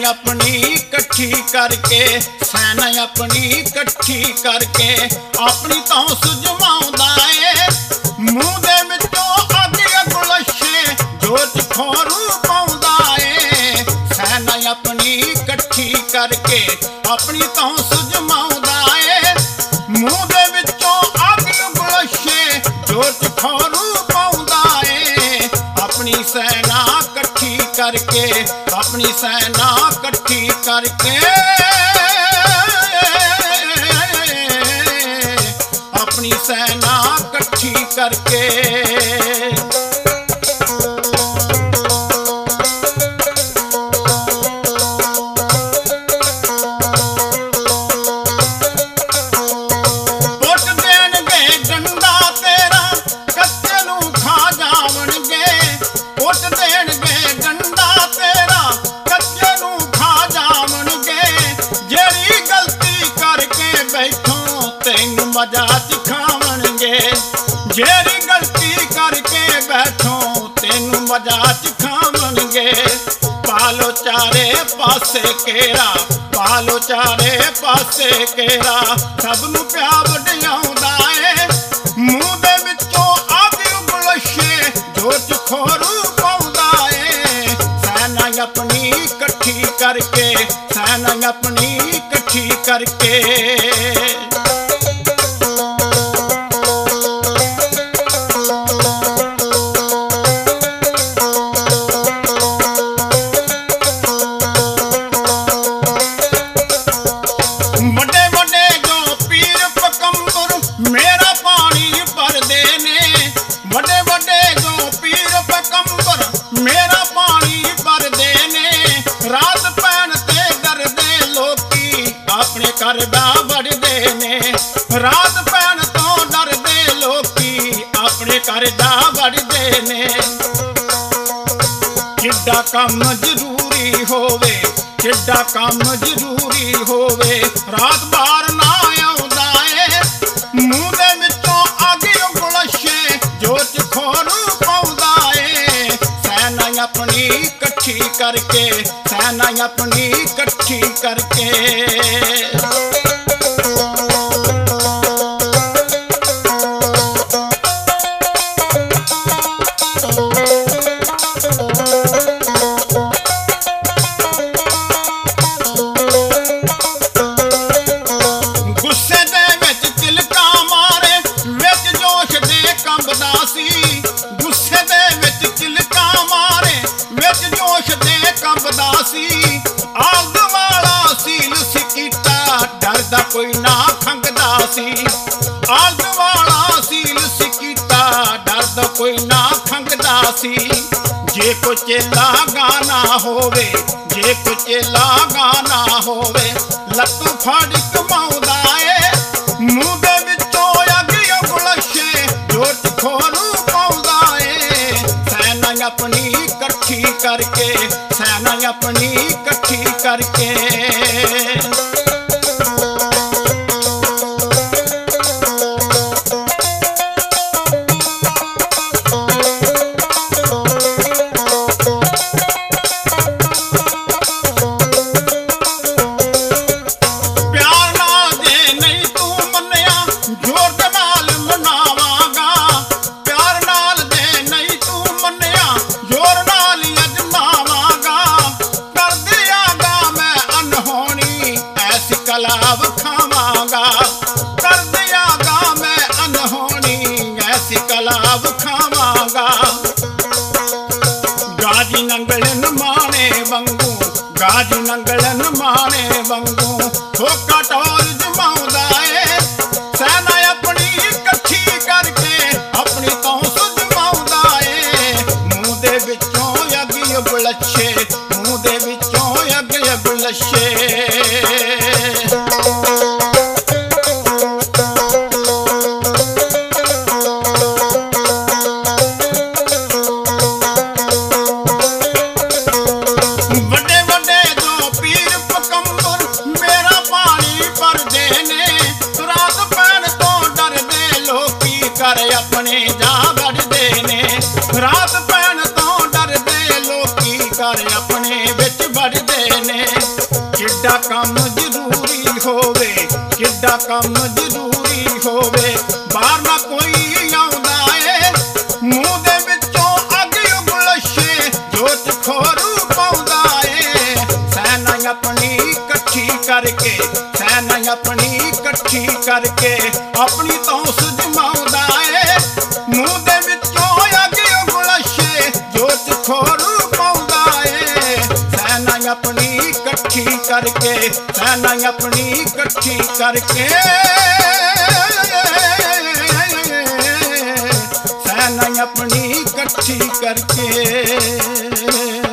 अपनी कट्ठी करके, सैन अपनी कट्ठी करके अपनी तौस जमाउंदा है। मूँह दे विचों अग गुलशे जोत खोरू पाउंदा है। सैन अपनी कट्ठी करके अपनी तौस जमाउंदा है। मूँह दे विचों अग गुलशे जोत खोरू पाउंदा है। अपनी सेना कट्ठी करके, अपनी सेना कट्ठी करके, अपनी सेना कट्ठी करके। मजा चिखावणगे जेरी गलती करके बैठो तेनू मजा चिखावणगे। पालो चारे पासे केरा, पालो चारे पासे केरा सबनू प्या वडियाउंदा है। मूँह दे विचों अग गुलशे जोत खोरू पाउंदा है। सैना अपनी कट्ठी करके, सैना अपनी कट्ठी करके। करदा वड़दे ने रात पैन तो डरदे लोकी अपने करदा वड़दे ने। किड्डा कम जरूरी होवे, किड्डा कम जरूरी होवे रात बार ना आउंदा है। मूँह दे विचों अग गुलशे जोत खोरू पाउंदा है। सैना अपनी कट्ठी करके, सैना अपनी कट्ठी करके। गुस्से दे विच तिलका मारे विच जोश दे कंबदा सी। गुस्से दे विच तिलका मारे विच जोश दे कंबदा सी। आग वाला सील सिकीता डरदा कोई ना खंगदा सी। आग वाला सील सिकीता डरदा कोई ना खंगदा सी। जे को चेला गाना होवे, जे को चेला गाना होवे लत्तू फाड़ कमाउंदा है। मूँह दे विचों अग गुलशे जोत खोरू पाउंदा है। सैना अपनी कट्ठी करके, सैना अपनी कट्ठी करके। कलाव खावांगा कर दियागा मैं अनहोनी, ऐसी कलाव खावांगा। गाजी नंगलन माने वंगू, गाजी नंगलन माने वंगू होका टोल जमाउंदा है। सैना अपनी कट्ठी करके अपनी तौस जमाउंदा है। मूँह दे विचों अग गुलशे, मूँह दे विचों अग गुलशे। अपने जा वड़दे ने रात पैन तो डरदे लोकी कर ਪਰ ਆਪਣੇ ਵਿੱਚ ਵੜਦੇ ਨੇ। ਕਿੱਡਾ ਕੰਮ ਜ਼ਰੂਰੀ ਹੋਵੇ, ਕਿੱਡਾ ਕੰਮ ਜ਼ਰੂਰੀ ਹੋਵੇ, ਬਾਹਰ ਨਾ ਕੋਈ ਆਉਂਦਾ ਏ, ਮੂੰਹ ਦੇ ਵਿੱਚੋਂ ਅੱਗ ਉਗਲਸ਼ੇ, ਜੋਤ ਖੋਰੂ ਪਾਉਂਦਾ ਏ। ਸੈਨਾ ਆਪਣੀ ਇਕੱਠੀ ਕਰਕੇ, ਸੈਨਾ ਆਪਣੀ ਇਕੱਠੀ ਕਰਕੇ, ਆਪਣੀ ਧੌਂਸ ਜਮਾਉਂਦਾ ਏ, ਮੂੰਹ ਦੇ ਵਿੱਚੋਂ ਅੱਗ ਉਗਲਸ਼ੇ, ਜੋਤ ਖੋਰੂ ਪਾਉਂਦਾ ਏ। ਸੈਨਾ ਆਪਣੀ ਇਕੱਠੀ ਕਰਕੇ, ਸੈਨਾ ਆਪਣੀ ਇਕੱਠੀ ਕਰਕੇ, ਸੈਨਾ ਆਪਣੀ ਇਕੱਠੀ ਕਰਕੇ।